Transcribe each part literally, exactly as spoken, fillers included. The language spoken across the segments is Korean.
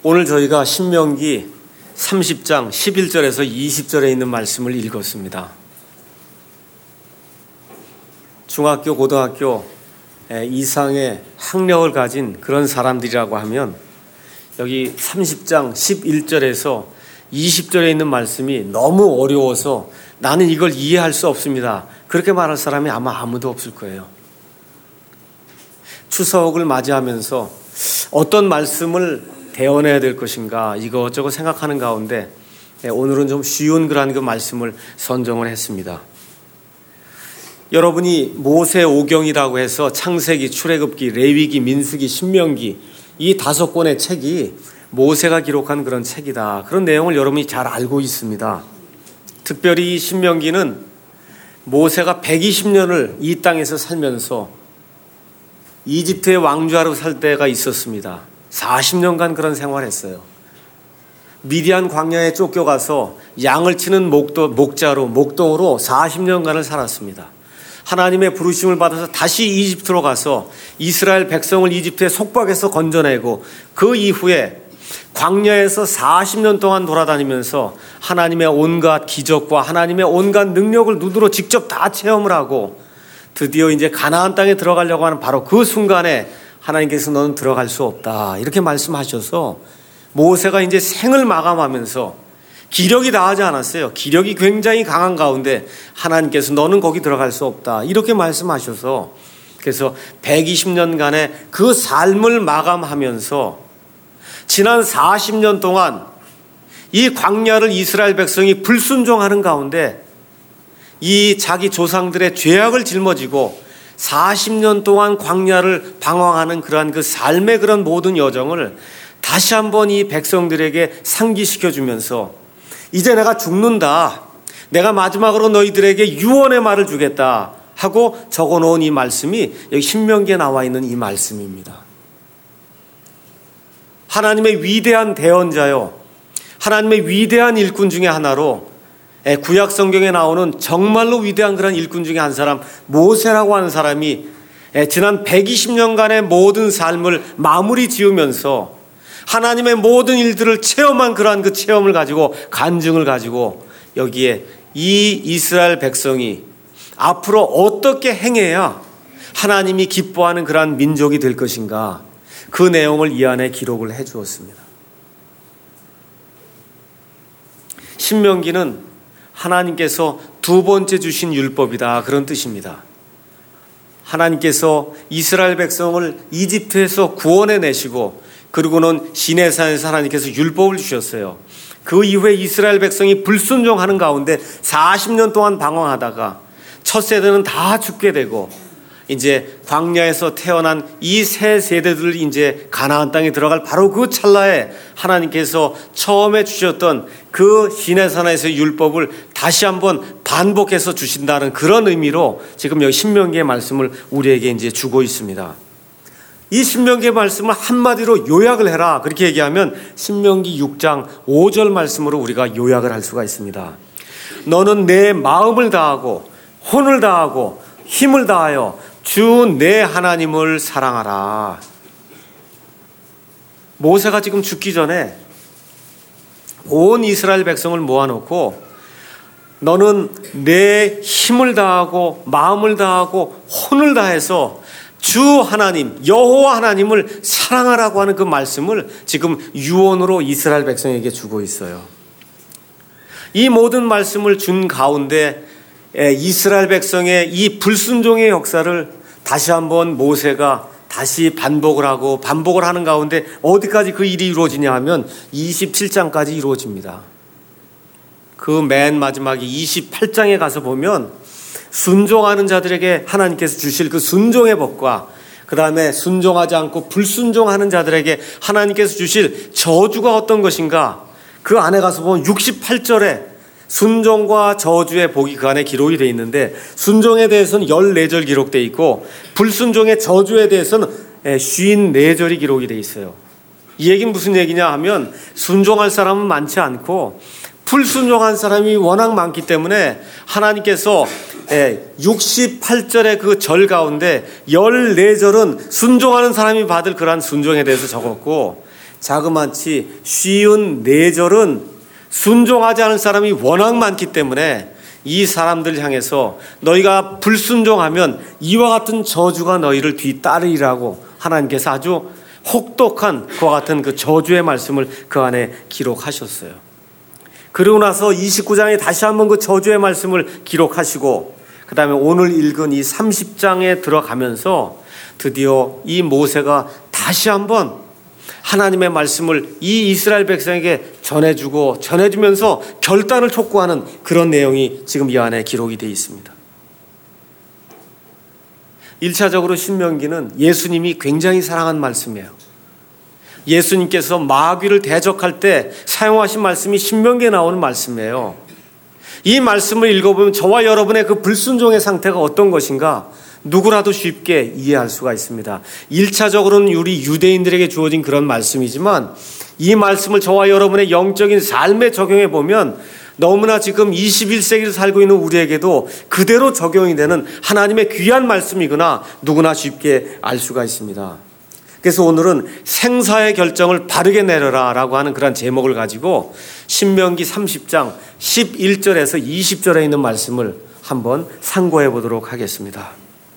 오늘 저희가 신명기 삼십 장 십일 절에서 이십 절에 있는 말씀을 읽었습니다. 중학교, 고등학교 이상의 학력을 가진 그런 사람들이라고 하면 여기 삼십 장 십일 절에서 이십 절에 있는 말씀이 너무 어려워서 나는 이걸 이해할 수 없습니다, 그렇게 말할 사람이 아마 아무도 없을 거예요. 추석을 맞이하면서 어떤 말씀을 대언해야 될 것인가 이것저것 생각하는 가운데 오늘은 좀 쉬운 그런 그 말씀을 선정을 했습니다. 여러분이 모세오경이라고 해서 창세기, 출애굽기, 레위기, 민수기, 신명기 이 다섯 권의 책이 모세가 기록한 그런 책이다, 그런 내용을 여러분이 잘 알고 있습니다. 특별히 이 신명기는 모세가 백이십 년을 이 땅에서 살면서 이집트의 왕좌로 살 때가 있었습니다. 사십 년간 그런 생활했어요. 미디안 광야에 쫓겨가서 양을 치는 목도, 목자로, 목동으로 사십 년간을 살았습니다. 하나님의 부르심을 받아서 다시 이집트로 가서 이스라엘 백성을 이집트의 속박에서 건져내고 그 이후에 광야에서 사십 년 동안 돌아다니면서 하나님의 온갖 기적과 하나님의 온갖 능력을 눈으로 직접 다 체험을 하고 드디어 이제 가나안 땅에 들어가려고 하는 바로 그 순간에 하나님께서 너는 들어갈 수 없다, 이렇게 말씀하셔서 모세가 이제 생을 마감하면서 기력이 다하지 않았어요. 기력이 굉장히 강한 가운데 하나님께서 너는 거기 들어갈 수 없다, 이렇게 말씀하셔서 그래서 백이십 년간의 그 삶을 마감하면서 지난 사십 년 동안 이 광야를 이스라엘 백성이 불순종하는 가운데 이 자기 조상들의 죄악을 짊어지고 사십 년 동안 광야를 방황하는 그러한 그 삶의 그런 모든 여정을 다시 한번 이 백성들에게 상기시켜 주면서 이제 내가 죽는다, 내가 마지막으로 너희들에게 유언의 말을 주겠다 하고 적어놓은 이 말씀이 여기 신명기에 나와 있는 이 말씀입니다. 하나님의 위대한 대언자요, 하나님의 위대한 일꾼 중에 하나로 구약 성경에 나오는 정말로 위대한 그런 일꾼 중에 한 사람, 모세라고 하는 사람이 지난 백이십 년간의 모든 삶을 마무리 지으면서 하나님의 모든 일들을 체험한 그러한 그 체험을 가지고 간증을 가지고 여기에 이 이스라엘 백성이 앞으로 어떻게 행해야 하나님이 기뻐하는 그러한 민족이 될 것인가, 그 내용을 이 안에 기록을 해 주었습니다. 신명기는 하나님께서 두 번째 주신 율법이다, 그런 뜻입니다. 하나님께서 이스라엘 백성을 이집트에서 구원해 내시고 그리고는 시내산에서 하나님께서 율법을 주셨어요. 그 이후에 이스라엘 백성이 불순종하는 가운데 사십 년 동안 방황하다가 첫 세대는 다 죽게 되고 이제 광야에서 태어난 이 세 세대들이 이제 가나안 땅에 들어갈 바로 그 찰나에 하나님께서 처음에 주셨던 그 시내산에서의 율법을 다시 한번 반복해서 주신다는 그런 의미로 지금 여기 신명기의 말씀을 우리에게 이제 주고 있습니다. 이 신명기의 말씀을 한마디로 요약을 해라, 그렇게 얘기하면 신명기 육 장 오 절 말씀으로 우리가 요약을 할 수가 있습니다. 너는 내 마음을 다하고 혼을 다하고 힘을 다하여 주 내 하나님을 사랑하라. 모세가 지금 죽기 전에 온 이스라엘 백성을 모아놓고 너는 내 힘을 다하고 마음을 다하고 혼을 다해서 주 하나님 여호와 하나님을 사랑하라고 하는 그 말씀을 지금 유언으로 이스라엘 백성에게 주고 있어요. 이 모든 말씀을 준 가운데 이스라엘 백성의 이 불순종의 역사를 다시 한번 모세가 다시 반복을 하고 반복을 하는 가운데 어디까지 그 일이 이루어지냐 하면 이십칠 장까지 이루어집니다. 그 맨 마지막에 이십팔 장에 가서 보면 순종하는 자들에게 하나님께서 주실 그 순종의 법과 그 다음에 순종하지 않고 불순종하는 자들에게 하나님께서 주실 저주가 어떤 것인가, 그 안에 가서 보면 육십팔 절에 순종과 저주의 복이 그 안에 기록이 되어 있는데 순종에 대해서는 십사 절 기록되어 있고 불순종의 저주에 대해서는 오십사 절이 기록이 되어 있어요. 이 얘기는 무슨 얘기냐 하면 순종할 사람은 많지 않고 불순종한 사람이 워낙 많기 때문에 하나님께서 육십팔 절의 그 절 가운데 십사 절은 순종하는 사람이 받을 그러한 순종에 대해서 적었고 자그마치 쉬운 네 절은 순종하지 않은 사람이 워낙 많기 때문에 이 사람들 향해서 너희가 불순종하면 이와 같은 저주가 너희를 뒤따르리라고 하나님께서 아주 혹독한 그와 같은 그 저주의 말씀을 그 안에 기록하셨어요. 그러고 나서 이십구 장에 다시 한번 그 저주의 말씀을 기록하시고 그 다음에 오늘 읽은 이 삼십 장에 들어가면서 드디어 이 모세가 다시 한번 하나님의 말씀을 이 이스라엘 백성에게 전해주고 전해주면서 결단을 촉구하는 그런 내용이 지금 이 안에 기록이 되어 있습니다. 일 차적으로 신명기는 예수님이 굉장히 사랑한 말씀이에요. 예수님께서 마귀를 대적할 때 사용하신 말씀이 신명기에 나오는 말씀이에요. 이 말씀을 읽어보면 저와 여러분의 그 불순종의 상태가 어떤 것인가 누구라도 쉽게 이해할 수가 있습니다. 일 차적으로는 우리 유대인들에게 주어진 그런 말씀이지만 이 말씀을 저와 여러분의 영적인 삶에 적용해 보면 너무나 지금 이십일 세기를 살고 있는 우리에게도 그대로 적용이 되는 하나님의 귀한 말씀이구나 누구나 쉽게 알 수가 있습니다. 그래서 오늘은 생사의 결정을 바르게 내려라 라고 하는 그런 제목을 가지고 신명기 삼십 장 십일 절에서 이십 절에 있는 말씀을 한번 상고해 보도록 하겠습니다.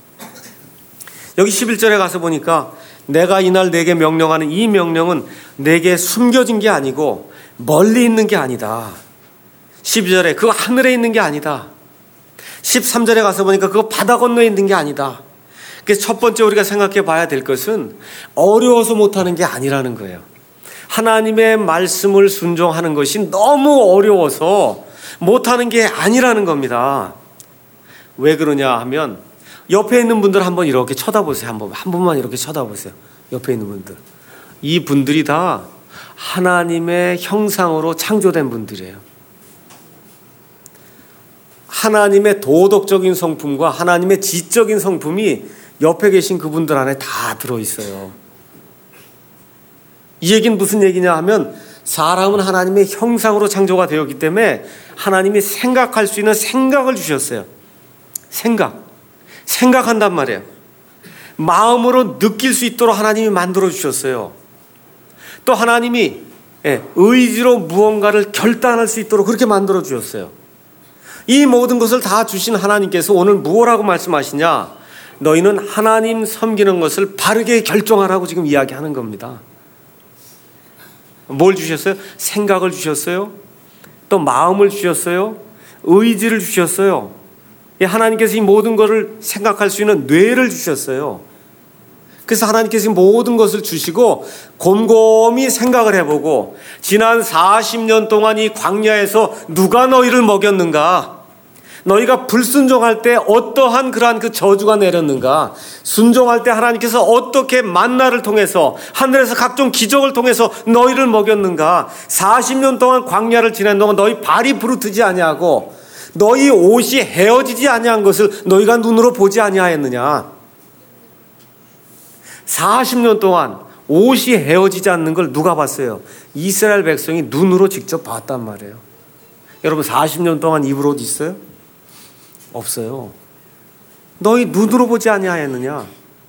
여기 십일 절에 가서 보니까 내가 이날 내게 명령하는 이 명령은 내게 숨겨진 게 아니고 멀리 있는 게 아니다. 십이 절에 그거 하늘에 있는 게 아니다. 십삼 절에 가서 보니까 그거 바다 건너에 있는 게 아니다. 그래서 첫 번째 우리가 생각해 봐야 될 것은 어려워서 못하는 게 아니라는 거예요. 하나님의 말씀을 순종하는 것이 너무 어려워서 못하는 게 아니라는 겁니다. 왜 그러냐 하면 옆에 있는 분들 한번 이렇게 쳐다보세요. 한번 한 번만 이렇게 쳐다보세요. 옆에 있는 분들. 이 분들이 다 하나님의 형상으로 창조된 분들이에요. 하나님의 도덕적인 성품과 하나님의 지적인 성품이 옆에 계신 그분들 안에 다 들어있어요. 이 얘기는 무슨 얘기냐 하면 사람은 하나님의 형상으로 창조가 되었기 때문에 하나님이 생각할 수 있는 생각을 주셨어요. 생각. 생각한단 말이에요. 마음으로 느낄 수 있도록 하나님이 만들어 주셨어요. 또 하나님이 의지로 무언가를 결단할 수 있도록 그렇게 만들어 주셨어요. 이 모든 것을 다 주신 하나님께서 오늘 무엇라고 말씀하시냐? 너희는 하나님 섬기는 것을 바르게 결정하라고 지금 이야기하는 겁니다. 뭘 주셨어요? 생각을 주셨어요. 또 마음을 주셨어요. 의지를 주셨어요. 하나님께서 이 모든 것을 생각할 수 있는 뇌를 주셨어요. 그래서 하나님께서 모든 것을 주시고 곰곰이 생각을 해보고 지난 사십 년 동안 이 광야에서 누가 너희를 먹였는가? 너희가 불순종할 때 어떠한 그러한 그 저주가 내렸는가? 순종할 때 하나님께서 어떻게 만나를 통해서 하늘에서 각종 기적을 통해서 너희를 먹였는가? 사십 년 동안 광야를 지낸 동안 너희 발이 부르트지 아니하고 너희 옷이 헤어지지 아니한 것을 너희가 눈으로 보지 아니하였느냐? 사십 년 동안 옷이 헤어지지 않는 걸 누가 봤어요? 이스라엘 백성이 눈으로 직접 봤단 말이에요. 여러분 사십 년 동안 입을 옷 있어요? 없어요. 너희 눈으로 보지 아니하였느냐?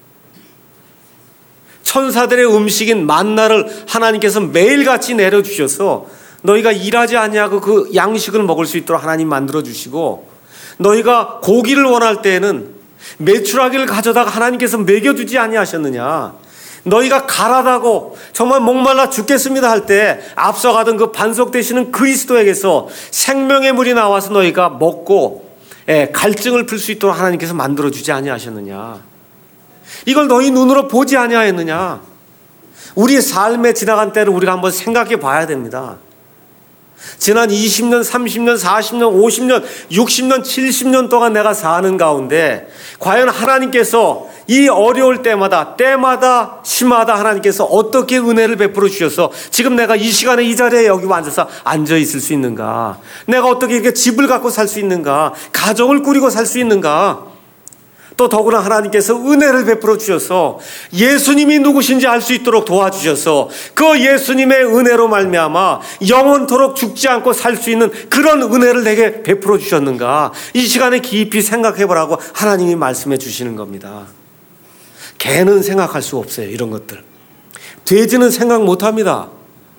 천사들의 음식인 만나를 하나님께서 매일같이 내려주셔서 너희가 일하지 아니하고 그 양식을 먹을 수 있도록 하나님 만들어주시고 너희가 고기를 원할 때에는 메추라기를 가져다가 하나님께서 먹여주지 아니하셨느냐? 너희가 가라다고 정말 목말라 죽겠습니다 할 때 앞서가던 그 반석되시는 그리스도에게서 생명의 물이 나와서 너희가 먹고 예, 갈증을 풀 수 있도록 하나님께서 만들어주지 아니하셨느냐? 이걸 너희 눈으로 보지 아니하였느냐? 우리의 삶에 지나간 때를 우리가 한번 생각해 봐야 됩니다. 지난 이십 년, 삼십 년, 사십 년, 오십 년, 육십 년, 칠십 년 동안 내가 사는 가운데 과연 하나님께서 이 어려울 때마다 때마다 시마다 하나님께서 어떻게 은혜를 베풀어 주셔서 지금 내가 이 시간에 이 자리에 여기 앉아서 앉아 있을 수 있는가? 내가 어떻게 이렇게 집을 갖고 살 수 있는가? 가정을 꾸리고 살 수 있는가? 또 더구나 하나님께서 은혜를 베풀어 주셔서 예수님이 누구신지 알 수 있도록 도와주셔서 그 예수님의 은혜로 말미암아 영원토록 죽지 않고 살 수 있는 그런 은혜를 내게 베풀어 주셨는가? 이 시간에 깊이 생각해 보라고 하나님이 말씀해 주시는 겁니다. 개는 생각할 수 없어요. 이런 것들. 돼지는 생각 못 합니다.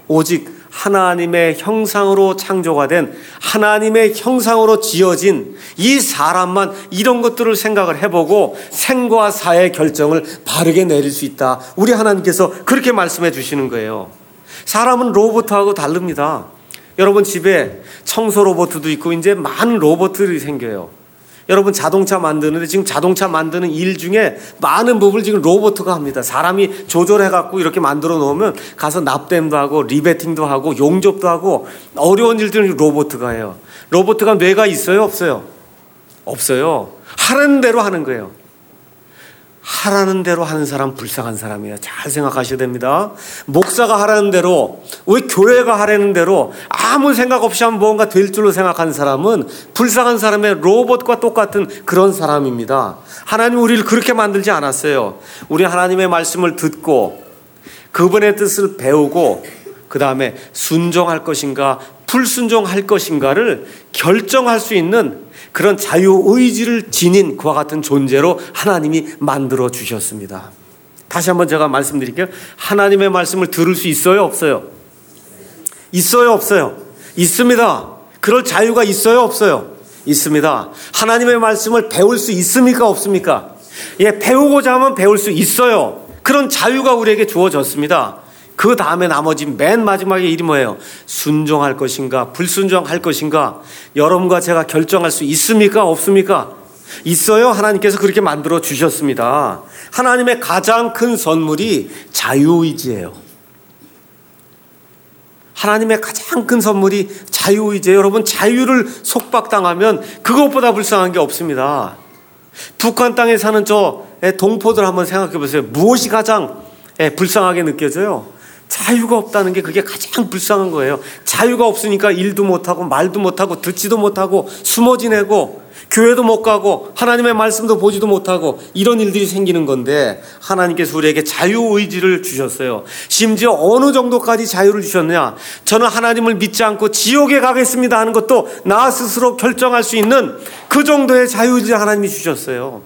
오직 하나님의 형상으로 창조가 된, 하나님의 형상으로 지어진 이 사람만 이런 것들을 생각을 해보고 생과 사의 결정을 바르게 내릴 수 있다. 우리 하나님께서 그렇게 말씀해 주시는 거예요. 사람은 로봇하고 다릅니다. 여러분 집에 청소 로봇도 있고 이제 많은 로봇들이 생겨요. 여러분 자동차 만드는데 지금 자동차 만드는 일 중에 많은 부분을 지금 로봇가 합니다. 사람이 조절해갖고 이렇게 만들어 놓으면 가서 납땜도 하고 리베팅도 하고 용접도 하고 어려운 일들을 로봇가 해요. 로봇가 뇌가 있어요? 없어요? 없어요. 하라는 대로 하는 거예요. 하라는 대로 하는 사람 불쌍한 사람이에요. 잘 생각하셔야 됩니다. 목사가 하라는 대로, 왜 교회가 하라는 대로 아무 생각 없이 하면 뭔가 될 줄로 생각하는 사람은 불쌍한 사람의 로봇과 똑같은 그런 사람입니다. 하나님 우리를 그렇게 만들지 않았어요. 우리 하나님의 말씀을 듣고 그분의 뜻을 배우고 그 다음에 순종할 것인가 불순종할 것인가를 결정할 수 있는 그런 자유의지를 지닌 그와 같은 존재로 하나님이 만들어 주셨습니다. 다시 한번 제가 말씀드릴게요. 하나님의 말씀을 들을 수 있어요? 없어요? 있어요? 없어요? 있습니다. 그럴 자유가 있어요? 없어요? 있습니다. 하나님의 말씀을 배울 수 있습니까? 없습니까? 예, 배우고자 하면 배울 수 있어요. 그런 자유가 우리에게 주어졌습니다. 그 다음에 나머지 맨 마지막에 일이 뭐예요? 순종할 것인가 불순종할 것인가 여러분과 제가 결정할 수 있습니까? 없습니까? 있어요. 하나님께서 그렇게 만들어 주셨습니다. 하나님의 가장 큰 선물이 자유의지예요. 하나님의 가장 큰 선물이 자유의지예요. 여러분 자유를 속박당하면 그것보다 불쌍한 게 없습니다. 북한 땅에 사는 저 동포들 한번 생각해 보세요. 무엇이 가장 불쌍하게 느껴져요? 자유가 없다는 게 그게 가장 불쌍한 거예요. 자유가 없으니까 일도 못하고 말도 못하고 듣지도 못하고 숨어 지내고 교회도 못 가고 하나님의 말씀도 보지도 못하고 이런 일들이 생기는 건데 하나님께서 우리에게 자유의지를 주셨어요. 심지어 어느 정도까지 자유를 주셨느냐, 저는 하나님을 믿지 않고 지옥에 가겠습니다 하는 것도 나 스스로 결정할 수 있는 그 정도의 자유의지를 하나님이 주셨어요.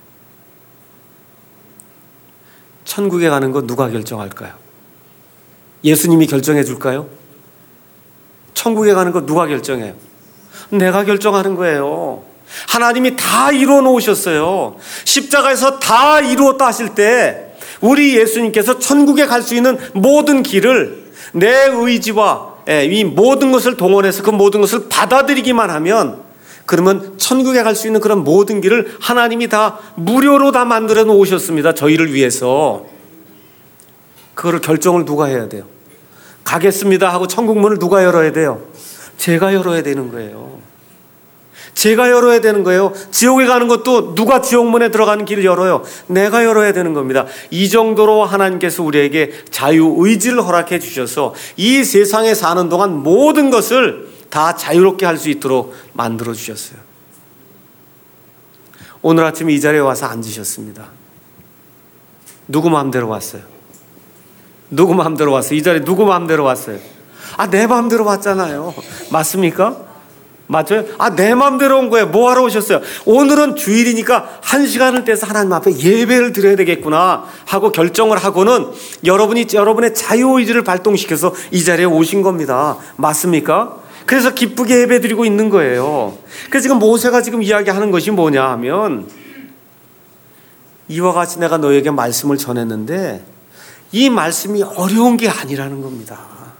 천국에 가는 거 누가 결정할까요? 예수님이 결정해 줄까요? 천국에 가는 거 누가 결정해요? 내가 결정하는 거예요. 하나님이 다 이루어 놓으셨어요. 십자가에서 다 이루었다 하실 때 우리 예수님께서 천국에 갈 수 있는 모든 길을 내 의지와 이 모든 것을 동원해서 그 모든 것을 받아들이기만 하면, 그러면 천국에 갈 수 있는 그런 모든 길을 하나님이 다 무료로 다 만들어 놓으셨습니다. 저희를 위해서. 그거를 결정을 누가 해야 돼요? 가겠습니다 하고 천국 문을 누가 열어야 돼요? 제가 열어야 되는 거예요. 제가 열어야 되는 거예요. 지옥에 가는 것도 누가 지옥문에 들어가는 길을 열어요? 내가 열어야 되는 겁니다. 이 정도로 하나님께서 우리에게 자유의지를 허락해 주셔서 이 세상에 사는 동안 모든 것을 다 자유롭게 할 수 있도록 만들어 주셨어요. 오늘 아침에 이 자리에 와서 앉으셨습니다. 누구 마음대로 왔어요? 누구 마음대로 왔어요? 이 자리에 누구 마음대로 왔어요? 아, 내 마음대로 왔잖아요. 맞습니까? 맞아요? 아, 내 마음대로 온 거예요. 뭐 하러 오셨어요? 오늘은 주일이니까 한 시간을 떼서 하나님 앞에 예배를 드려야 되겠구나 하고 결정을 하고는 여러분이 여러분의 자유의지를 발동시켜서 이 자리에 오신 겁니다. 맞습니까? 그래서 기쁘게 예배 드리고 있는 거예요. 그래서 지금 모세가 지금 이야기하는 것이 뭐냐 하면, 이와 같이 내가 너에게 말씀을 전했는데 이 말씀이 어려운 게 아니라는 겁니다.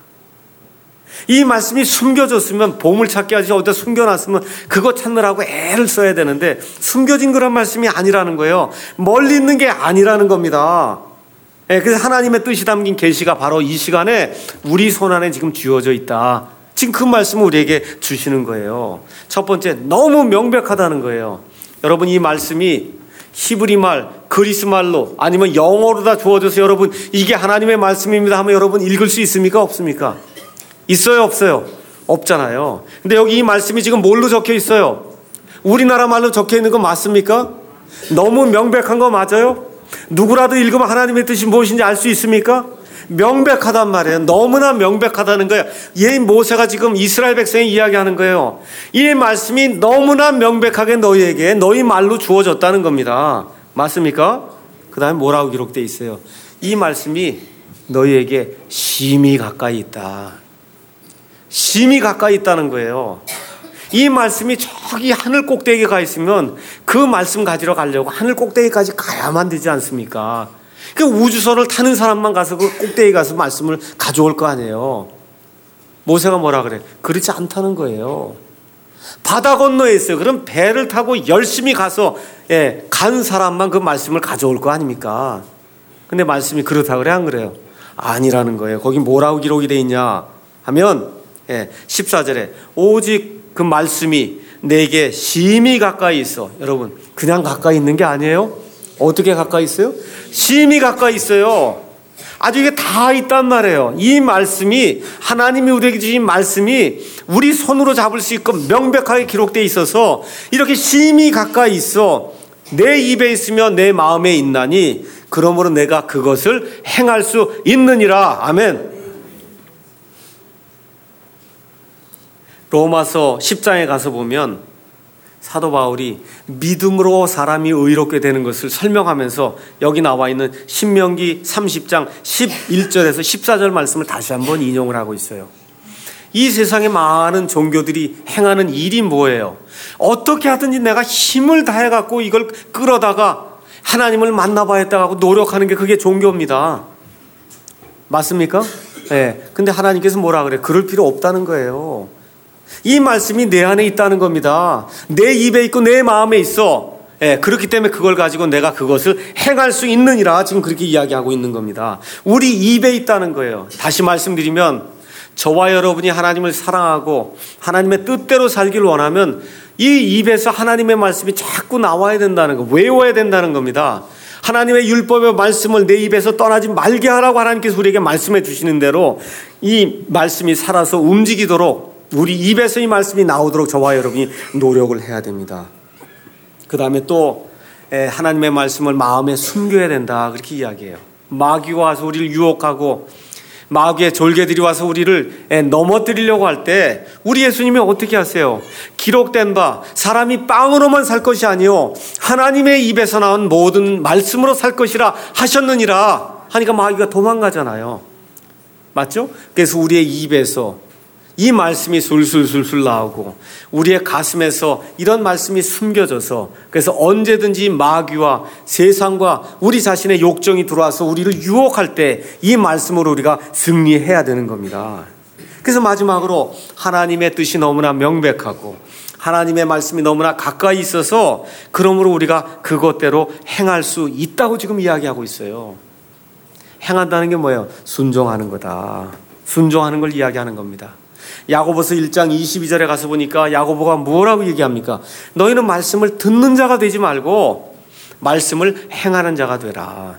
이 말씀이 숨겨졌으면, 보물찾기 하듯이 어디다 숨겨놨으면 그거 찾느라고 애를 써야 되는데 숨겨진 그런 말씀이 아니라는 거예요. 멀리 있는 게 아니라는 겁니다. 그래서 하나님의 뜻이 담긴 계시가 바로 이 시간에 우리 손안에 지금 쥐어져 있다. 지금 그 말씀을 우리에게 주시는 거예요. 첫 번째, 너무 명백하다는 거예요. 여러분, 이 말씀이 히브리 말, 그리스 말로 아니면 영어로 다 주어져서 여러분 이게 하나님의 말씀입니다 하면 여러분 읽을 수 있습니까? 없습니까? 있어요? 없어요? 없잖아요. 근데 여기 이 말씀이 지금 뭘로 적혀 있어요? 우리나라 말로 적혀 있는 거 맞습니까? 너무 명백한 거 맞아요? 누구라도 읽으면 하나님의 뜻이 무엇인지 알 수 있습니까? 명백하단 말이에요. 너무나 명백하다는 거예요. 이 모세가 지금 이스라엘 백성이 이야기하는 거예요. 이 말씀이 너무나 명백하게 너희에게 너희 말로 주어졌다는 겁니다. 맞습니까? 그 다음에 뭐라고 기록되어 있어요? 이 말씀이 너희에게 심히 가까이 있다. 심히 가까이 있다는 거예요. 이 말씀이 저기 하늘 꼭대기에 가 있으면 그 말씀 가지러 가려고 하늘 꼭대기까지 가야만 되지 않습니까? 그 우주선을 타는 사람만 가서 그 꼭대기 가서 말씀을 가져올 거 아니에요. 모세가 뭐라 그래? 그렇지 않다는 거예요. 바다 건너에 있어요. 그럼 배를 타고 열심히 가서 예, 간 사람만 그 말씀을 가져올 거 아닙니까? 근데 말씀이 그렇다 그래 안 그래요? 아니라는 거예요. 거기 뭐라고 기록이 돼 있냐 하면 예, 십사 절에 오직 그 말씀이 내게 심히 가까이 있어. 여러분 그냥 가까이 있는 게 아니에요. 어떻게 가까이 있어요? 심히 가까이 있어요. 아주 이게 다 있단 말이에요. 이 말씀이 하나님이 우리에게 주신 말씀이 우리 손으로 잡을 수 있고 명백하게 기록되어 있어서 이렇게 심히 가까이 있어. 내 입에 있으며 내 마음에 있나니 그러므로 내가 그것을 행할 수 있느니라. 아멘. 로마서 십 장에 가서 보면 사도 바울이 믿음으로 사람이 의롭게 되는 것을 설명하면서 여기 나와 있는 신명기 삼십 장 십일 절에서 십사 절 말씀을 다시 한번 인용을 하고 있어요. 이 세상에 많은 종교들이 행하는 일이 뭐예요? 어떻게 하든지 내가 힘을 다해갖고 이걸 끌어다가 하나님을 만나봐야겠다 하고 노력하는 게 그게 종교입니다. 맞습니까? 네. 근데 하나님께서 뭐라 그래? 그럴 필요 없다는 거예요. 이 말씀이 내 안에 있다는 겁니다. 내 입에 있고 내 마음에 있어. 예, 그렇기 때문에 그걸 가지고 내가 그것을 행할 수 있느니라 지금 그렇게 이야기하고 있는 겁니다. 우리 입에 있다는 거예요. 다시 말씀드리면 저와 여러분이 하나님을 사랑하고 하나님의 뜻대로 살기를 원하면 이 입에서 하나님의 말씀이 자꾸 나와야 된다는 거, 외워야 된다는 겁니다. 하나님의 율법의 말씀을 내 입에서 떠나지 말게 하라고 하나님께서 우리에게 말씀해 주시는 대로 이 말씀이 살아서 움직이도록 우리 입에서 이 말씀이 나오도록 저와 여러분이 노력을 해야 됩니다. 그 다음에 또 하나님의 말씀을 마음에 숨겨야 된다 그렇게 이야기해요. 마귀가 와서 우리를 유혹하고 마귀의 졸개들이 와서 우리를 넘어뜨리려고 할 때 우리 예수님이 어떻게 하세요? 기록된 바 사람이 빵으로만 살 것이 아니요 하나님의 입에서 나온 모든 말씀으로 살 것이라 하셨느니라 하니까 마귀가 도망가잖아요. 맞죠? 그래서 우리의 입에서 이 말씀이 술술술술 나오고 우리의 가슴에서 이런 말씀이 숨겨져서 그래서 언제든지 마귀와 세상과 우리 자신의 욕정이 들어와서 우리를 유혹할 때 이 말씀으로 우리가 승리해야 되는 겁니다. 그래서 마지막으로 하나님의 뜻이 너무나 명백하고 하나님의 말씀이 너무나 가까이 있어서 그러므로 우리가 그것대로 행할 수 있다고 지금 이야기하고 있어요. 행한다는 게 뭐예요? 순종하는 거다. 순종하는 걸 이야기하는 겁니다. 야고보서 일 장 이십이 절에 가서 보니까 야고보가 뭐라고 얘기합니까? 너희는 말씀을 듣는 자가 되지 말고 말씀을 행하는 자가 되라.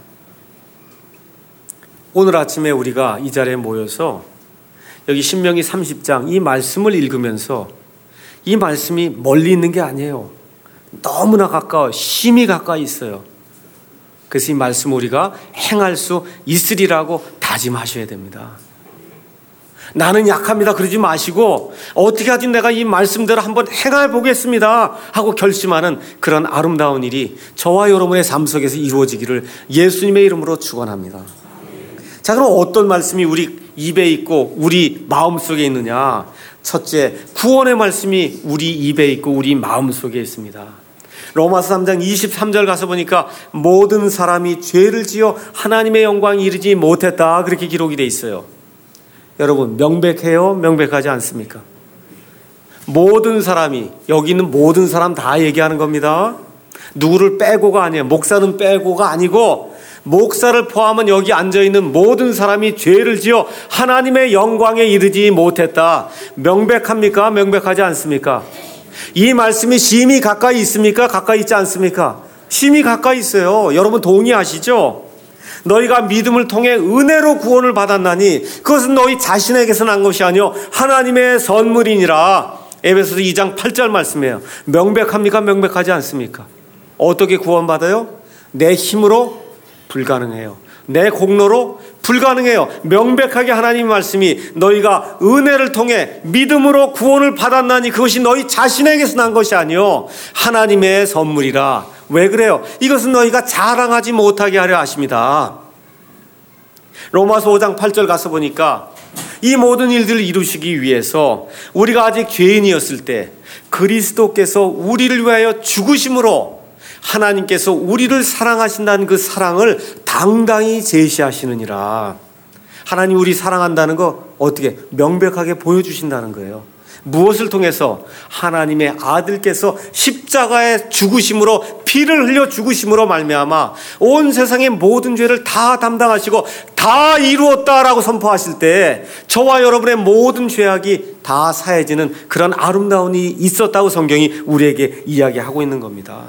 오늘 아침에 우리가 이 자리에 모여서 여기 신명기 삼십 장 이 말씀을 읽으면서 이 말씀이 멀리 있는 게 아니에요. 너무나 가까워, 심히 가까이 있어요. 그래서 이 말씀을 우리가 행할 수 있으리라고 다짐하셔야 됩니다. 나는 약합니다 그러지 마시고 어떻게 하든 내가 이 말씀대로 한번 행해 보겠습니다 하고 결심하는 그런 아름다운 일이 저와 여러분의 삶 속에서 이루어지기를 예수님의 이름으로 축원합니다. 자, 그럼 어떤 말씀이 우리 입에 있고 우리 마음속에 있느냐? 첫째, 구원의 말씀이 우리 입에 있고 우리 마음속에 있습니다. 로마서 삼 장 이십삼 절 가서 보니까 모든 사람이 죄를 지어 하나님의 영광에 이르지 못했다 그렇게 기록이 돼 있어요. 여러분 명백해요? 명백하지 않습니까? 모든 사람이, 여기 있는 모든 사람 다 얘기하는 겁니다. 누구를 빼고가 아니에요. 목사는 빼고가 아니고 목사를 포함한 여기 앉아있는 모든 사람이 죄를 지어 하나님의 영광에 이르지 못했다. 명백합니까? 명백하지 않습니까? 이 말씀이 심히 가까이 있습니까? 가까이 있지 않습니까? 심히 가까이 있어요. 여러분 동의하시죠? 너희가 믿음을 통해 은혜로 구원을 받았나니 그것은 너희 자신에게서 난 것이 아니요 하나님의 선물이니라. 에베소서 이 장 팔 절 말씀이에요. 명백합니까? 명백하지 않습니까? 어떻게 구원받아요? 내 힘으로 불가능해요. 내 공로로 불가능해요. 명백하게 하나님 말씀이 너희가 은혜를 통해 믿음으로 구원을 받았나니 그것이 너희 자신에게서 난 것이 아니요 하나님의 선물이라. 왜 그래요? 이것은 너희가 자랑하지 못하게 하려 하십니다. 로마서 오 장 팔 절 가서 보니까 이 모든 일들을 이루시기 위해서 우리가 아직 죄인이었을 때 그리스도께서 우리를 위하여 죽으심으로 하나님께서 우리를 사랑하신다는 그 사랑을 당당히 제시하시느니라. 하나님 우리 사랑한다는 거 어떻게 명백하게 보여주신다는 거예요. 무엇을 통해서? 하나님의 아들께서 십자가에 죽으심으로, 피를 흘려 죽으심으로 말미암아 온 세상의 모든 죄를 다 담당하시고 다 이루었다라고 선포하실 때 저와 여러분의 모든 죄악이 다 사해지는 그런 아름다운 일이 있었다고 성경이 우리에게 이야기하고 있는 겁니다.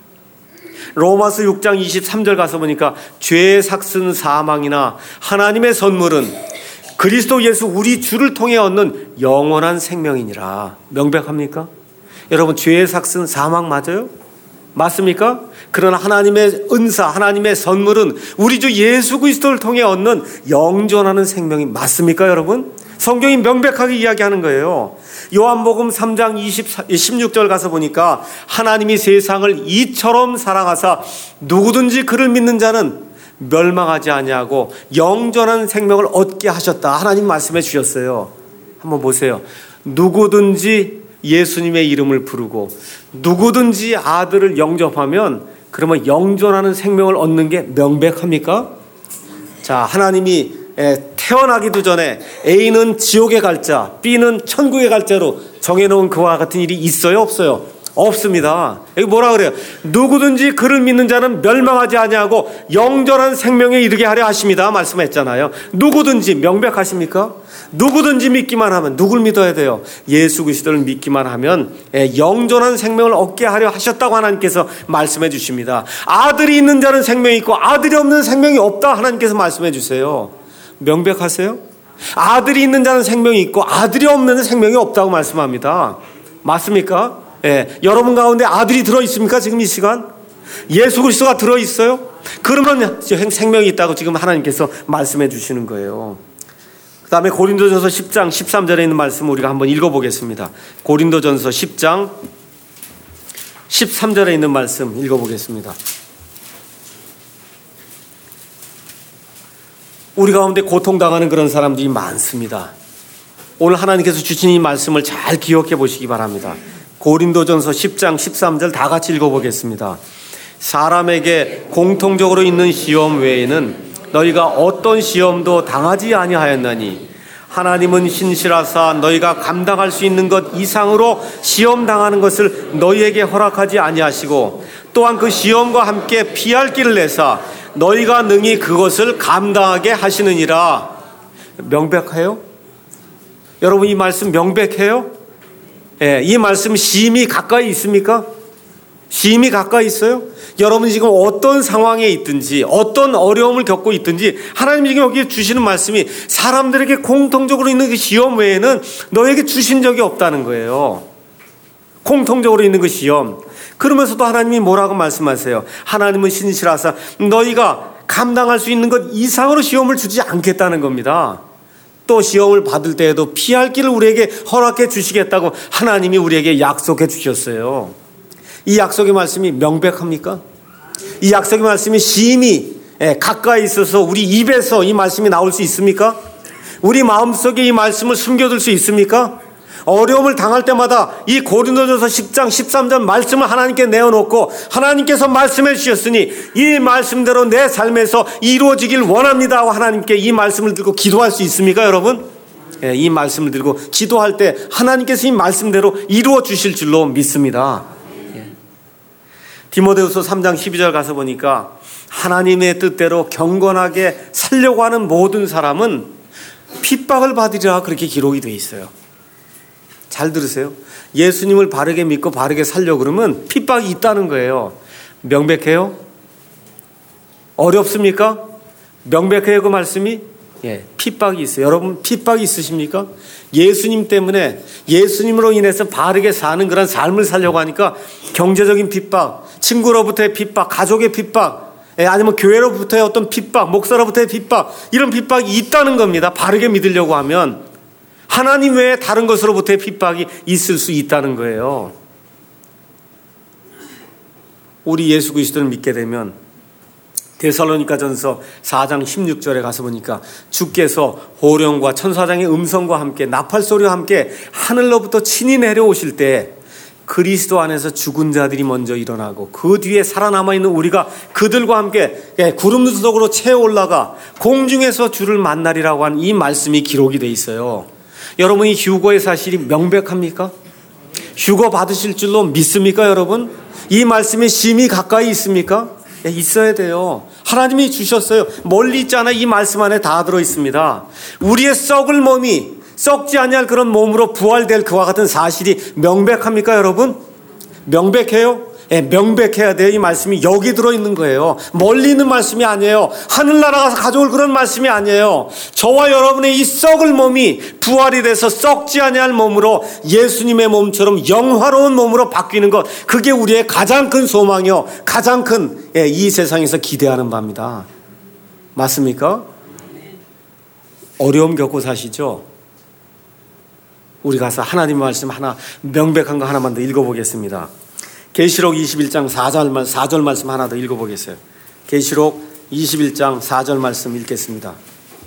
로마서 육 장 이십삼 절 가서 보니까 죄의 삭슨 사망이나 하나님의 선물은 그리스도 예수 우리 주를 통해 얻는 영원한 생명이니라. 명백합니까? 여러분, 죄의 삭슨 사망 맞아요? 맞습니까? 그러나 하나님의 은사, 하나님의 선물은 우리 주 예수 그리스도를 통해 얻는 영존하는 생명이 맞습니까, 여러분? 성경이 명백하게 이야기하는 거예요. 요한복음 삼 장 십육 절 가서 보니까 하나님이 세상을 이처럼 사랑하사 누구든지 그를 믿는 자는 멸망하지 아니하고 영존한 생명을 얻게 하셨다. 하나님 말씀해 주셨어요. 한번 보세요. 누구든지 예수님의 이름을 부르고 누구든지 아들을 영접하면 그러면 영존하는 생명을 얻는 게 명백합니까? 자, 하나님이 태어나기도 전에 A는 지옥에 갈 자, B는 천국에 갈 자로 정해놓은 그와 같은 일이 있어요, 없어요? 없습니다. 여기 뭐라 그래요? 누구든지 그를 믿는 자는 멸망하지 아니하고 영존한 생명에 이르게 하려 하십니다. 말씀했잖아요. 누구든지 명백하십니까? 누구든지 믿기만 하면, 누굴 믿어야 돼요? 예수 그리스도를 믿기만 하면 영존한 생명을 얻게 하려 하셨다고 하나님께서 말씀해 주십니다. 아들이 있는 자는 생명이 있고 아들이 없는 생명이 없다 하나님께서 말씀해 주세요. 명백하세요? 아들이 있는 자는 생명이 있고 아들이 없는 생명이 없다고 말씀합니다. 맞습니까? 예, 여러분 가운데 아들이 들어있습니까? 지금 이 시간? 예수 그리스도가 들어있어요? 그러면 생명이 있다고 지금 하나님께서 말씀해 주시는 거예요. 그 다음에 고린도전서 십 장 십삼 절에 있는 말씀 우리가 한번 읽어보겠습니다. 고린도전서 십 장 십삼 절에 있는 말씀 읽어보겠습니다. 우리 가운데 고통당하는 그런 사람들이 많습니다. 오늘 하나님께서 주신 이 말씀을 잘 기억해 보시기 바랍니다. 고린도전서 십 장 십삼 절 다 같이 읽어보겠습니다. 사람에게 공통적으로 있는 시험 외에는 너희가 어떤 시험도 당하지 아니하였나니 하나님은 신실하사 너희가 감당할 수 있는 것 이상으로 시험 당하는 것을 너희에게 허락하지 아니하시고 또한 그 시험과 함께 피할 길을 내사 너희가 능히 그것을 감당하게 하시느니라. 명백해요? 여러분 이 말씀 명백해요? 예, 이 말씀 심히 가까이 있습니까? 심히 가까이 있어요? 여러분 지금 어떤 상황에 있든지 어떤 어려움을 겪고 있든지 하나님이 지금 여기 주시는 말씀이 사람들에게 공통적으로 있는 그 시험 외에는 너에게 주신 적이 없다는 거예요. 공통적으로 있는 그 시험. 그러면서도 하나님이 뭐라고 말씀하세요? 하나님은 신실하사 너희가 감당할 수 있는 것 이상으로 시험을 주지 않겠다는 겁니다. 또 시험을 받을 때에도 피할 길을 우리에게 허락해 주시겠다고 하나님이 우리에게 약속해 주셨어요. 이 약속의 말씀이 명백합니까? 이 약속의 말씀이 심히 가까이 있어서 우리 입에서 이 말씀이 나올 수 있습니까? 우리 마음속에 이 말씀을 숨겨둘 수 있습니까? 어려움을 당할 때마다 이 고린도전서 십 장 십삼 절 말씀을 하나님께 내어놓고 하나님께서 말씀해 주셨으니 이 말씀대로 내 삶에서 이루어지길 원합니다 하고 하나님께 이 말씀을 들고 기도할 수 있습니까, 여러분? 예, 이 말씀을 들고 기도할 때 하나님께서 이 말씀대로 이루어 주실 줄로 믿습니다. 예. 디모데후서 삼 장 십이 절 가서 보니까 하나님의 뜻대로 경건하게 살려고 하는 모든 사람은 핍박을 받으리라 그렇게 기록이 되어 있어요. 잘 들으세요. 예수님을 바르게 믿고 바르게 살려고 그러면 핍박이 있다는 거예요. 명백해요? 어렵습니까? 명백해요 그 말씀이? 예, 핍박이 있어요. 여러분 핍박이 있으십니까? 예수님 때문에 예수님으로 인해서 바르게 사는 그런 삶을 살려고 하니까 경제적인 핍박, 친구로부터의 핍박, 가족의 핍박, 예, 아니면 교회로부터의 어떤 핍박, 목사로부터의 핍박, 이런 핍박이 있다는 겁니다. 바르게 믿으려고 하면 하나님 외에 다른 것으로부터의 핍박이 있을 수 있다는 거예요. 우리 예수 그리스도를 믿게 되면 데살로니가전서 사 장 십육 절에 가서 보니까 주께서 호령과 천사장의 음성과 함께 나팔소리와 함께 하늘로부터 친히 내려오실 때 그리스도 안에서 죽은 자들이 먼저 일어나고 그 뒤에 살아남아 있는 우리가 그들과 함께 구름 속으로 채워 올라가 공중에서 주를 만나리라고 한 이 말씀이 기록이 돼 있어요. 여러분이 휴거의 사실이 명백합니까? 휴거 받으실 줄로 믿습니까, 여러분? 이 말씀이 심히 가까이 있습니까? 예, 있어야 돼요. 하나님이 주셨어요. 멀리 있지 않아 이 말씀 안에 다 들어 있습니다. 우리의 썩을 몸이 썩지 아니할 그런 몸으로 부활될 그와 같은 사실이 명백합니까, 여러분? 명백해요? 예, 명백해야 돼요. 이 말씀이 여기 들어있는 거예요. 멀리 있는 말씀이 아니에요. 하늘나라 가서 가져올 그런 말씀이 아니에요. 저와 여러분의 이 썩을 몸이 부활이 돼서 썩지 아니할 몸으로 예수님의 몸처럼 영화로운 몸으로 바뀌는 것, 그게 우리의 가장 큰 소망이요, 가장 큰 이 세상에서 기대하는 바입니다. 맞습니까? 어려움 겪고 사시죠? 우리 가서 하나님 말씀 하나, 명백한 거 하나만 더 읽어보겠습니다. 계시록 이십일 장 사 절 말씀 하나 더 읽어보겠어요. 계시록 이십일 장 사 절 말씀 읽겠습니다.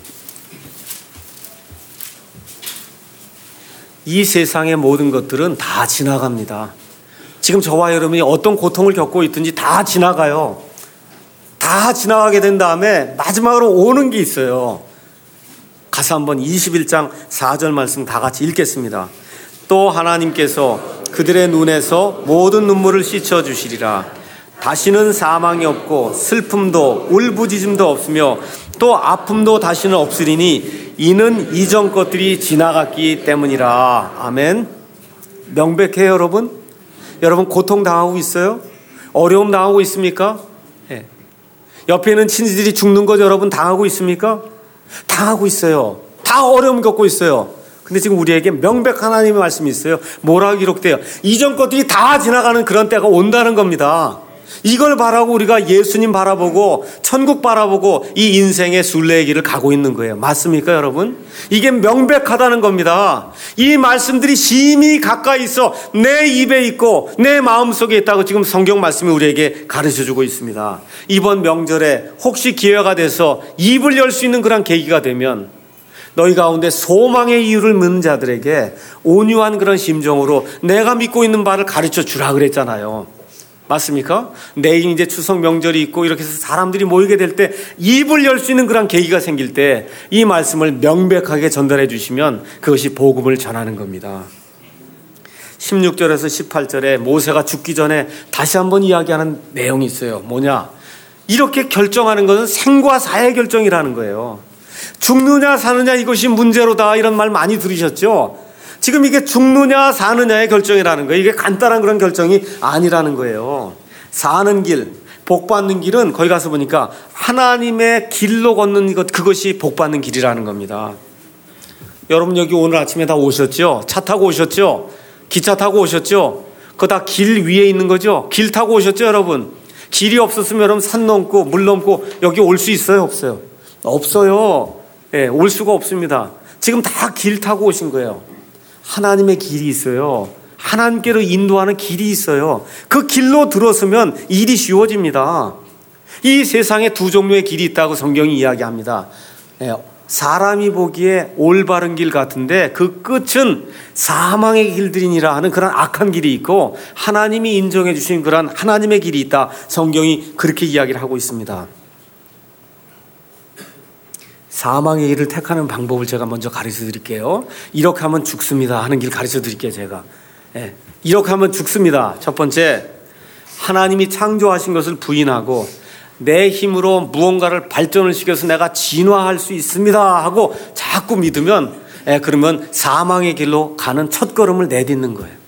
이 세상의 모든 것들은 다 지나갑니다. 지금 저와 여러분이 어떤 고통을 겪고 있든지 다 지나가요. 다 지나가게 된 다음에 마지막으로 오는 게 있어요. 가서 한번 이십일 장 사 절 말씀 다 같이 읽겠습니다. 또 하나님께서 그들의 눈에서 모든 눈물을 씻어주시리라. 다시는 사망이 없고 슬픔도 울부짖음도 없으며 또 아픔도 다시는 없으리니 이는 이전 것들이 지나갔기 때문이라. 아멘. 명백해요, 여러분? 여러분 고통 당하고 있어요? 어려움 당하고 있습니까? 네. 옆에 있는 친지들이 죽는 것 여러분 당하고 있습니까? 당하고 있어요. 다 어려움 겪고 있어요. 근데 지금 우리에게 명백한 하나님의 말씀이 있어요. 뭐라고 기록돼요? 이전 것들이 다 지나가는 그런 때가 온다는 겁니다. 이걸 바라고 우리가 예수님 바라보고 천국 바라보고 이 인생의 순례의 길을 가고 있는 거예요. 맞습니까, 여러분? 이게 명백하다는 겁니다. 이 말씀들이 심히 가까이 있어 내 입에 있고 내 마음속에 있다고 지금 성경 말씀이 우리에게 가르쳐주고 있습니다. 이번 명절에 혹시 기회가 돼서 입을 열 수 있는 그런 계기가 되면 너희 가운데 소망의 이유를 묻는 자들에게 온유한 그런 심정으로 내가 믿고 있는 바를 가르쳐 주라 그랬잖아요. 맞습니까? 내일 이제 추석 명절이 있고 이렇게 해서 사람들이 모이게 될 때 입을 열 수 있는 그런 계기가 생길 때 이 말씀을 명백하게 전달해 주시면 그것이 복음을 전하는 겁니다. 십육 절에서 십팔 절에 모세가 죽기 전에 다시 한번 이야기하는 내용이 있어요. 뭐냐? 이렇게 결정하는 것은 생과 사의 결정이라는 거예요. 죽느냐 사느냐 이것이 문제로다, 이런 말 많이 들으셨죠? 지금 이게 죽느냐 사느냐의 결정이라는 거예요. 이게 간단한 그런 결정이 아니라는 거예요. 사는 길, 복 받는 길은 거기 가서 보니까 하나님의 길로 걷는 것, 그것이 복 받는 길이라는 겁니다. 여러분 여기 오늘 아침에 다 오셨죠? 차 타고 오셨죠? 기차 타고 오셨죠? 그거 다 길 위에 있는 거죠? 길 타고 오셨죠, 여러분? 길이 없었으면 여러분 산 넘고 물 넘고 여기 올 수 있어요, 없어요? 없어요. 예, 올 수가 없습니다. 지금 다 길 타고 오신 거예요. 하나님의 길이 있어요. 하나님께로 인도하는 길이 있어요. 그 길로 들어서면 일이 쉬워집니다. 이 세상에 두 종류의 길이 있다고 성경이 이야기합니다. 사람이 보기에 올바른 길 같은데 그 끝은 사망의 길들이니라 하는 그런 악한 길이 있고, 하나님이 인정해 주신 그런 하나님의 길이 있다. 성경이 그렇게 이야기를 하고 있습니다. 사망의 길을 택하는 방법을 제가 먼저 가르쳐 드릴게요. 이렇게 하면 죽습니다 하는 길 가르쳐 드릴게요, 제가. 예, 이렇게 하면 죽습니다. 첫 번째, 하나님이 창조하신 것을 부인하고 내 힘으로 무언가를 발전을 시켜서 내가 진화할 수 있습니다 하고 자꾸 믿으면, 예, 그러면 사망의 길로 가는 첫 걸음을 내딛는 거예요.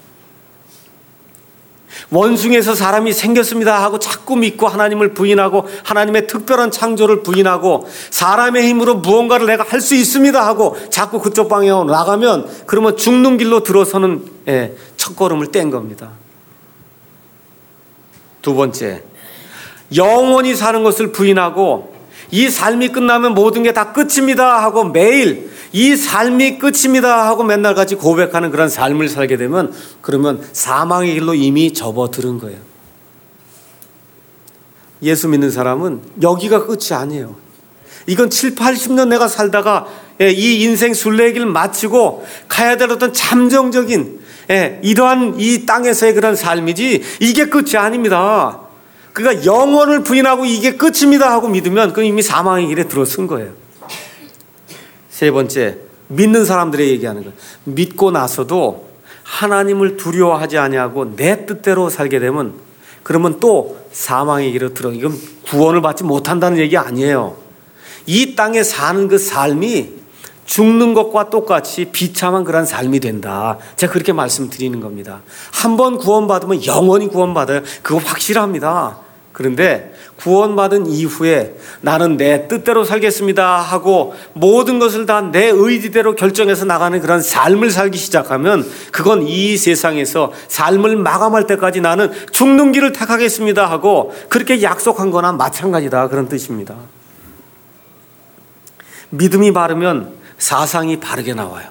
원숭이에서 사람이 생겼습니다 하고 자꾸 믿고 하나님을 부인하고 하나님의 특별한 창조를 부인하고 사람의 힘으로 무언가를 내가 할 수 있습니다 하고 자꾸 그쪽 방향으로 나가면, 그러면 죽는 길로 들어서는, 예, 첫 걸음을 뗀 겁니다. 두 번째, 영원히 사는 것을 부인하고 이 삶이 끝나면 모든 게 다 끝입니다 하고 매일 이 삶이 끝입니다 하고 맨날 같이 고백하는 그런 삶을 살게 되면, 그러면 사망의 길로 이미 접어들은 거예요. 예수 믿는 사람은 여기가 끝이 아니에요. 이건 칠, 팔십 년 내가 살다가 이 인생 순례길 마치고 가야 될 어떤 잠정적인 이러한 이 땅에서의 그런 삶이지 이게 끝이 아닙니다. 그러니까 영원을 부인하고 이게 끝입니다 하고 믿으면 그건 이미 사망의 길에 들어선 거예요. 세 번째, 믿는 사람들의 얘기하는 거예요. 믿고 나서도 하나님을 두려워하지 아니하고 내 뜻대로 살게 되면 그러면 또 사망의 길에 들어. 이건 구원을 받지 못한다는 얘기 아니에요. 이 땅에 사는 그 삶이 죽는 것과 똑같이 비참한 그런 삶이 된다. 제가 그렇게 말씀드리는 겁니다. 한 번 구원받으면 영원히 구원받아요. 그거 확실합니다. 그런데 구원받은 이후에 나는 내 뜻대로 살겠습니다 하고 모든 것을 다 내 의지대로 결정해서 나가는 그런 삶을 살기 시작하면 그건 이 세상에서 삶을 마감할 때까지 나는 죽는 길을 택하겠습니다 하고 그렇게 약속한 거나 마찬가지다, 그런 뜻입니다. 믿음이 바르면 사상이 바르게 나와요.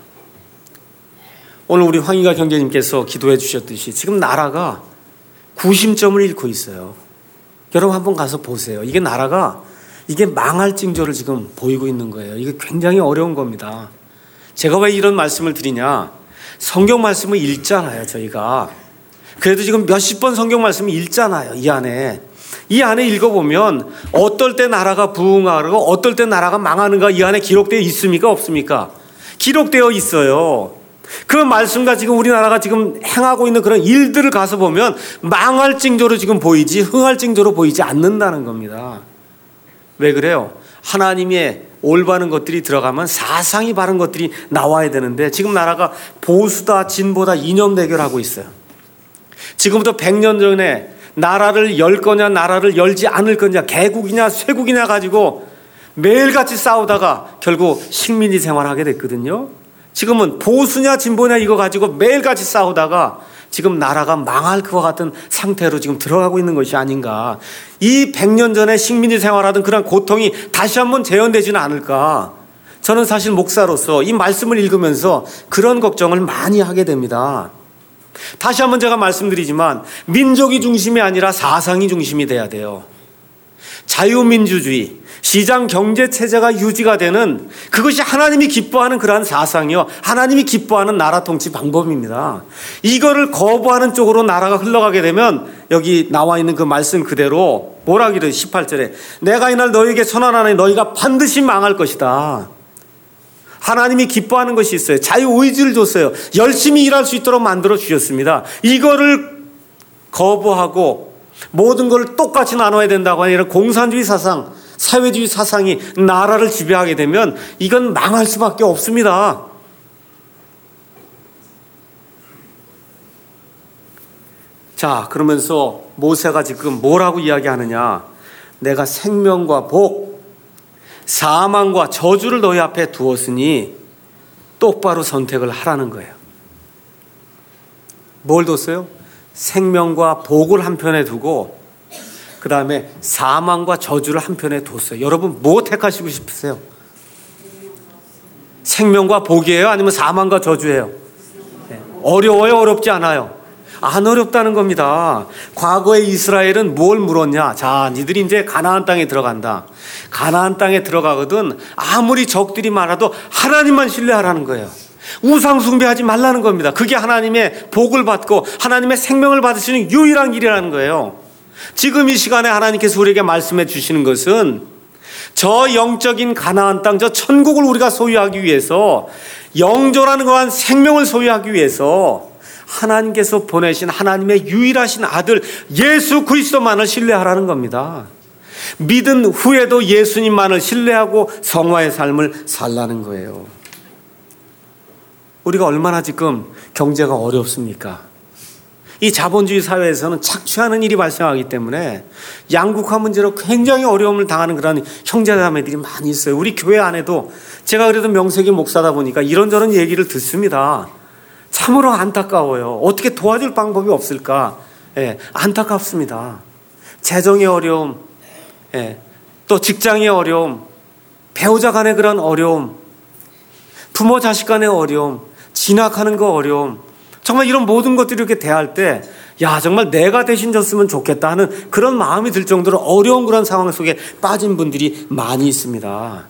오늘 우리 황희가 형제님께서 기도해 주셨듯이 지금 나라가 구심점을 잃고 있어요. 여러분 한번 가서 보세요. 이게 나라가 이게 망할 징조를 지금 보이고 있는 거예요. 이게 굉장히 어려운 겁니다. 제가 왜 이런 말씀을 드리냐? 성경 말씀을 읽잖아요, 저희가. 그래도 지금 몇십 번 성경 말씀을 읽잖아요, 이 안에. 이 안에 읽어보면 어떨 때 나라가 부흥하고 어떨 때 나라가 망하는가 이 안에 기록되어 있습니까? 없습니까? 기록되어 있어요. 그 말씀과 지금 우리나라가 지금 행하고 있는 그런 일들을 가서 보면 망할 징조로 지금 보이지 흥할 징조로 보이지 않는다는 겁니다. 왜 그래요? 하나님의 올바른 것들이 들어가면 사상이 바른 것들이 나와야 되는데 지금 나라가 보수다 진보다 이념 대결하고 있어요. 지금부터 백 년 전에 나라를 열 거냐 나라를 열지 않을 거냐 개국이냐 쇄국이냐 가지고 매일같이 싸우다가 결국 식민지 생활하게 됐거든요. 지금은 보수냐 진보냐 이거 가지고 매일같이 싸우다가 지금 나라가 망할 것과 같은 상태로 지금 들어가고 있는 것이 아닌가. 이 백 년 전에 식민지 생활하던 그런 고통이 다시 한번 재현되지는 않을까. 저는 사실 목사로서 이 말씀을 읽으면서 그런 걱정을 많이 하게 됩니다. 다시 한번 제가 말씀드리지만 민족이 중심이 아니라 사상이 중심이 돼야 돼요. 자유민주주의, 시장 경제 체제가 유지가 되는 그것이 하나님이 기뻐하는 그러한 사상이요, 하나님이 기뻐하는 나라 통치 방법입니다. 이거를 거부하는 쪽으로 나라가 흘러가게 되면 여기 나와 있는 그 말씀 그대로 뭐라 그래요? 십팔 절에 내가 이날 너희에게 선언하노니 너희가 반드시 망할 것이다. 하나님이 기뻐하는 것이 있어요. 자유의지를 줬어요. 열심히 일할 수 있도록 만들어 주셨습니다. 이거를 거부하고 모든 걸 똑같이 나눠야 된다고 하는 이런 공산주의 사상, 사회주의 사상이 나라를 지배하게 되면 이건 망할 수밖에 없습니다. 자, 그러면서 모세가 지금 뭐라고 이야기하느냐? 내가 생명과 복, 사망과 저주를 너희 앞에 두었으니 똑바로 선택을 하라는 거예요. 뭘 뒀어요? 생명과 복을 한편에 두고 그 다음에 사망과 저주를 한편에 뒀어요. 여러분 뭐 택하시고 싶으세요? 생명과 복이에요? 아니면 사망과 저주예요? 네. 어려워요? 어렵지 않아요? 안 어렵다는 겁니다. 과거에 이스라엘은 뭘 물었냐? 자, 니들이 이제 가나안 땅에 들어간다. 가나안 땅에 들어가거든 아무리 적들이 많아도 하나님만 신뢰하라는 거예요. 우상 숭배하지 말라는 겁니다. 그게 하나님의 복을 받고 하나님의 생명을 받으시는 유일한 길이라는 거예요. 지금 이 시간에 하나님께서 우리에게 말씀해 주시는 것은 저 영적인 가나안 땅, 저 천국을 우리가 소유하기 위해서 영존하는 거한 생명을 소유하기 위해서 하나님께서 보내신 하나님의 유일하신 아들 예수 그리스도만을 신뢰하라는 겁니다. 믿은 후에도 예수님만을 신뢰하고 성화의 삶을 살라는 거예요. 우리가 얼마나 지금 경제가 어렵습니까? 이 자본주의 사회에서는 착취하는 일이 발생하기 때문에 양극화 문제로 굉장히 어려움을 당하는 그런 형제자매들이 많이 있어요. 우리 교회 안에도 제가 그래도 명색이 목사다 보니까 이런저런 얘기를 듣습니다. 참으로 안타까워요. 어떻게 도와줄 방법이 없을까? 예, 안타깝습니다. 재정의 어려움, 예, 또 직장의 어려움, 배우자 간의 그런 어려움, 부모 자식 간의 어려움, 진학하는 거 어려움, 정말 이런 모든 것들을 이렇게 대할 때 야, 정말 내가 대신 졌으면 좋겠다 하는 그런 마음이 들 정도로 어려운 그런 상황 속에 빠진 분들이 많이 있습니다.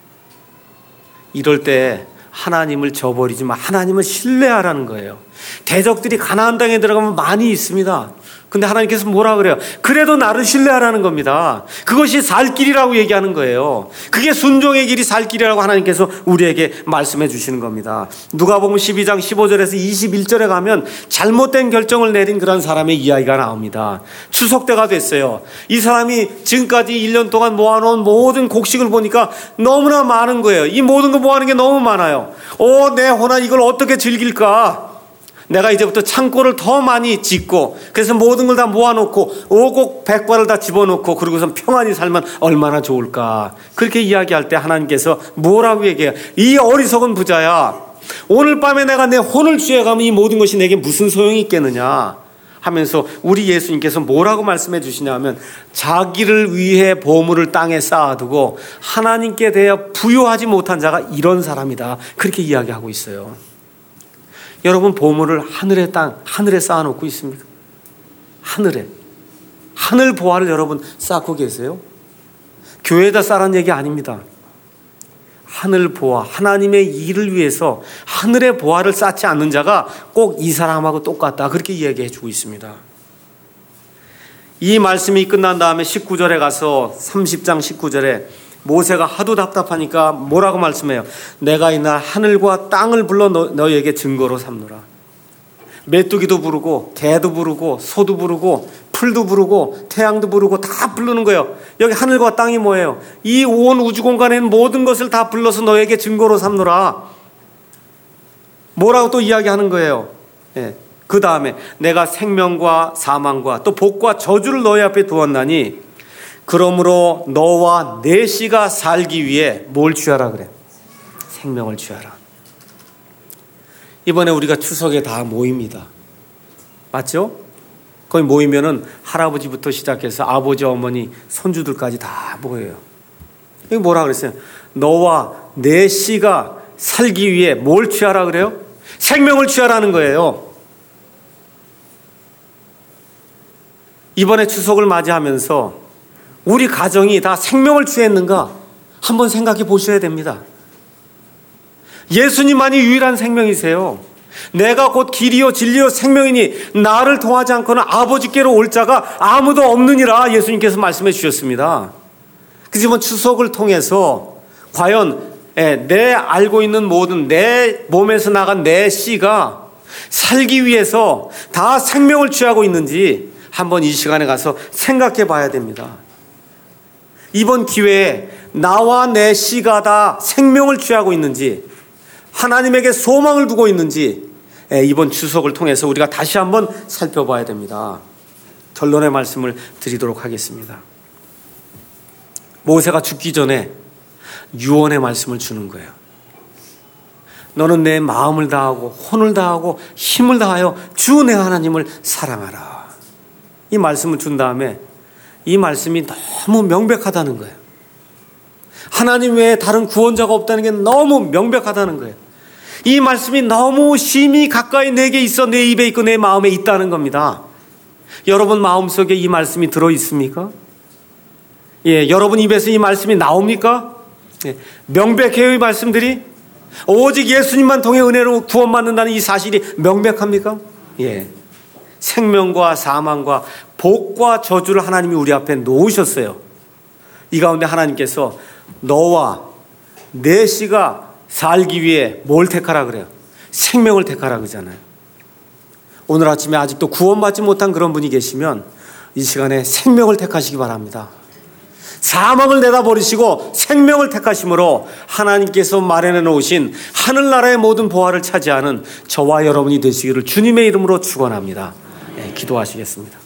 이럴 때 하나님을 저버리지 마. 하나님을 신뢰하라는 거예요. 대적들이 가나안 땅에 들어가면 많이 있습니다. 근데 하나님께서 뭐라 그래요? 그래도 나를 신뢰하라는 겁니다. 그것이 살 길이라고 얘기하는 거예요. 그게 순종의 길이 살 길이라고 하나님께서 우리에게 말씀해 주시는 겁니다. 누가복음 십이 장 십오 절에서 이십일 절에 가면 잘못된 결정을 내린 그런 사람의 이야기가 나옵니다. 추석 때가 됐어요. 이 사람이 지금까지 일 년 동안 모아놓은 모든 곡식을 보니까 너무나 많은 거예요. 이 모든 거 모아놓은 게 너무 많아요. 오, 내 혼아 이걸 어떻게 즐길까? 내가 이제부터 창고를 더 많이 짓고 그래서 모든 걸 다 모아놓고 오곡 백과를 다 집어넣고 그러고선 평안히 살면 얼마나 좋을까. 그렇게 이야기할 때 하나님께서 뭐라고 얘기해요? 이 어리석은 부자야, 오늘 밤에 내가 내 혼을 취해가면 이 모든 것이 내게 무슨 소용이 있겠느냐 하면서 우리 예수님께서 뭐라고 말씀해 주시냐면, 자기를 위해 보물을 땅에 쌓아두고 하나님께 대하여 부유하지 못한 자가 이런 사람이다. 그렇게 이야기하고 있어요. 여러분, 보물을 하늘의 땅, 하늘에 쌓아놓고 있습니까? 하늘에. 하늘 보화를 여러분 쌓고 계세요? 교회에다 쌓으라는 얘기 아닙니다. 하늘 보화, 하나님의 일을 위해서 하늘의 보화를 쌓지 않는 자가 꼭 이 사람하고 똑같다. 그렇게 이야기해 주고 있습니다. 이 말씀이 끝난 다음에 십구 절에 가서 삼십 장 십구 절에 모세가 하도 답답하니까 뭐라고 말씀해요? 내가 이날 하늘과 땅을 불러 너, 너희에게 증거로 삼노라. 메뚜기도 부르고 개도 부르고 소도 부르고 풀도 부르고 태양도 부르고 다 부르는 거예요. 여기 하늘과 땅이 뭐예요? 이 온 우주 공간에 있는 모든 것을 다 불러서 너에게 증거로 삼노라. 뭐라고 또 이야기하는 거예요? 예. 그 다음에 내가 생명과 사망과 또 복과 저주를 너희 앞에 두었나니 그러므로 너와 내 씨가 살기 위해 뭘 취하라 그래? 생명을 취하라. 이번에 우리가 추석에 다 모입니다. 맞죠? 거기 모이면은 할아버지부터 시작해서 아버지, 어머니, 손주들까지 다 모여요. 여기 뭐라 그랬어요? 너와 내 씨가 살기 위해 뭘 취하라 그래요? 생명을 취하라는 거예요. 이번에 추석을 맞이하면서 우리 가정이 다 생명을 취했는가 한번 생각해 보셔야 됩니다. 예수님만이 유일한 생명이세요. 내가 곧 길이요 진리요 생명이니 나를 통하지 않고는 아버지께로 올 자가 아무도 없느니라 예수님께서 말씀해 주셨습니다. 그렇지만 추석을 통해서 과연 내 알고 있는 모든 내 몸에서 나간 내 씨가 살기 위해서 다 생명을 취하고 있는지 한번 이 시간에 가서 생각해 봐야 됩니다. 이번 기회에 나와 내 씨가 다 생명을 취하고 있는지, 하나님에게 소망을 두고 있는지 이번 추석을 통해서 우리가 다시 한번 살펴봐야 됩니다. 결론의 말씀을 드리도록 하겠습니다. 모세가 죽기 전에 유언의 말씀을 주는 거예요. 너는 내 마음을 다하고 혼을 다하고 힘을 다하여 주 내 하나님을 사랑하라. 이 말씀을 준 다음에 이 말씀이 너무 명백하다는 거예요. 하나님 외에 다른 구원자가 없다는 게 너무 명백하다는 거예요. 이 말씀이 너무 심히 가까이 내게 있어 내 입에 있고 내 마음에 있다는 겁니다. 여러분 마음속에 이 말씀이 들어있습니까? 예, 여러분 입에서 이 말씀이 나옵니까? 예, 명백해요, 이 말씀들이? 오직 예수님만 통해 은혜로 구원받는다는 이 사실이 명백합니까? 예. 생명과 사망과 복과 저주를 하나님이 우리 앞에 놓으셨어요. 이 가운데 하나님께서 너와 내 씨가 살기 위해 뭘 택하라 그래요? 생명을 택하라 그러잖아요. 오늘 아침에 아직도 구원받지 못한 그런 분이 계시면 이 시간에 생명을 택하시기 바랍니다. 사망을 내다버리시고 생명을 택하심으로 하나님께서 마련해 놓으신 하늘나라의 모든 보화를 차지하는 저와 여러분이 되시기를 주님의 이름으로 축원합니다. 네, 기도하시겠습니다.